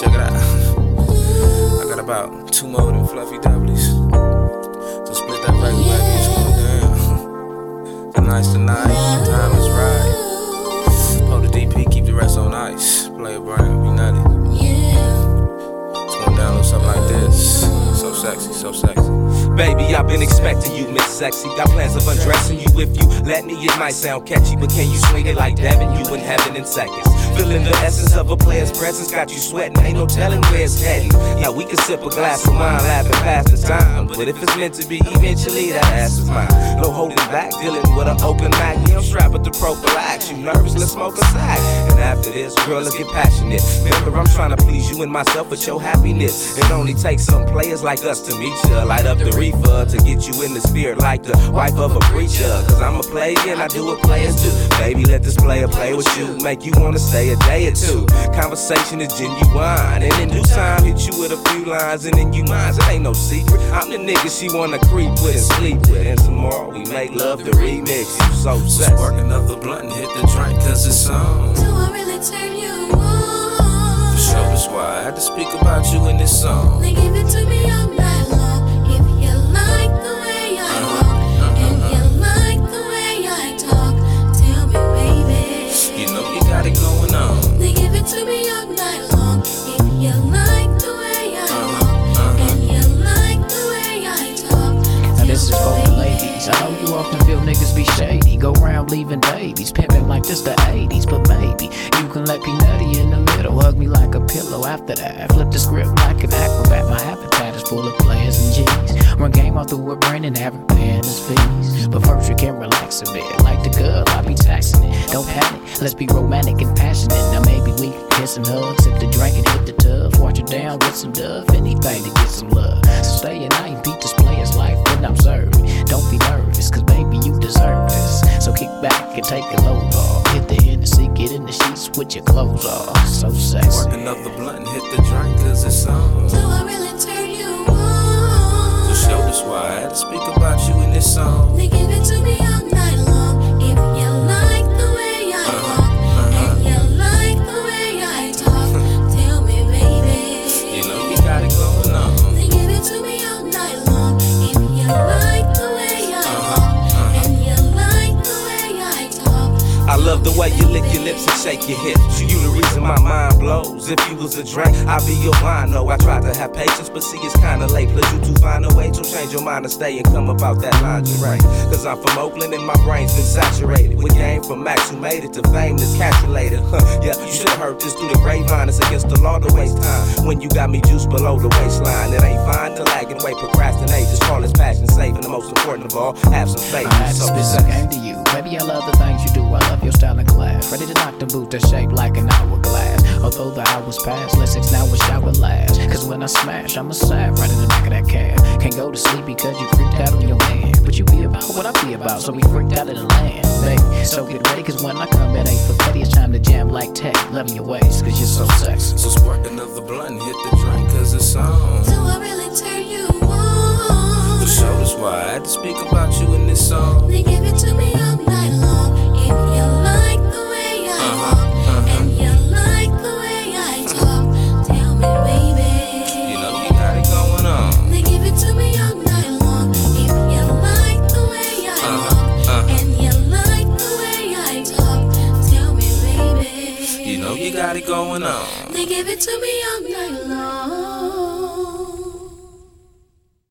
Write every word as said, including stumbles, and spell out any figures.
Check it out. I got about two more of them fluffy W's. So split that regular back and screw down. Tonight's the night, time is right. Pull the D P, keep the rest on ice. Play a brand, be nutty. It's going down on something like this. So sexy, so sexy. Baby, I've been expecting you, Miss Sexy. Got plans of undressing you if you let me. It might sound catchy, but can you swing it like Devin? You in heaven in seconds. Feeling the essence of a player's presence got you sweating. Ain't no telling where it's heading. Now we can sip a glass of wine, laugh and pass the time. But if it's meant to be, eventually that ass is mine. No holding back, dealing with an open Mac. You don't strap with the prophylax. You nervous? Let's smoke a sack. And after this, girl, let's get passionate. Remember, I'm trying to please you and myself with your happiness. It only takes some players like us to meet ya. Light up the reefer to get you in the spirit like the wife of a preacher. Cause I'm a player and I do what players do. Baby, let this player play with you. Make you wanna stay a day or two. Conversation is genuine. And in due time, hit you with a few lines and then you mine. It ain't no secret. I'm the nigga she wanna creep with and sleep with. And tomorrow we make love the remix. You so sexy. Spark another blunt and hit the drink cause it's on. Do I really turn you on? For sure, that's why I had to speak about you in this song. They give it to me all night long. If you like the way I walk and you like the way I talk, tell me, baby. You know you got it going on. They give it to me all night long. If you like the way I walk and you like the way I talk, Now this is tell for me, the baby. ladies. I know you often feel niggas be shady. Go around leaving babies, pimping like this the eighties. But maybe you can let P Nutty in the middle, hug me like a pillow. After that, flip the script like an acrobat. My habitat is full of players and G's. Run game off through a brain and have it paying his fees. But first you can relax a bit. Like the girl, I be taxing it. Don't panic, let's be romantic and passionate. Now maybe we can kiss and hug, sip the drink and hit the tub. Watch it down with some dove, anything to get some love. So stay at night and beat this player's life and observe it. Don't be nervous, cause baby you deserve this. So kick back and take a load off. Hit the Hennessy, get in the sheets with your clothes off. So sexy. Spark another blunt and hit the drink cause it's on. Do I really turn you on? For sure, that's why I had to speak about you in this song. They give it to me all night long. If you like the way I walk and you like the way I talk, tell me, baby. You know you got it going on. They give it to me all night long. If you like the way I walk and you like the way I talk, I love the way you lick your lips and shake your hips. You the reason my mind blows. If you was a drink, I'd be your wine. No, I tried to have patience, but see it's kinda late. Plus you to find a way to change your mind and stay and come about that lingerie. Cause I'm from Oakland and my brain's been saturated with game from Max who made it to fame that's calculated. Huh, yeah, you should've heard this through the grapevine. It's against the law to waste time when you got me juiced below the waistline. It ain't fine to lag and wait, procrastinate. Just call this passion safe and the most important of all, have some faith. I had to So spit sexy. some game to you. Baby, I love the things you do. I love your style and class. Ready to knock them boots that shape like an hourglass. Although the hours pass, let's six now wish I would last. Cause when I smash, I'm a sap right in the back of that cab. Can't go to sleep because you freaked out on your man. But you be about what I be about, so we freaked out in the land, baby. So get ready, cause when I come, it ain't for petty. It's time to jam like tech. Loving your ways, cause you're so sexy. So spark another blunt and hit the drink cause it's on. do I really turn you on? For sure, that's why I had to speak about you in this song. They give it to me all night long. If you like the way I walk and you like the way I talk, tell me, baby. You know you got it going on. They give it to me all night long. If you like the way I walk and you like the way I talk, tell me, baby. You know you got it going on. They give it to me all night long.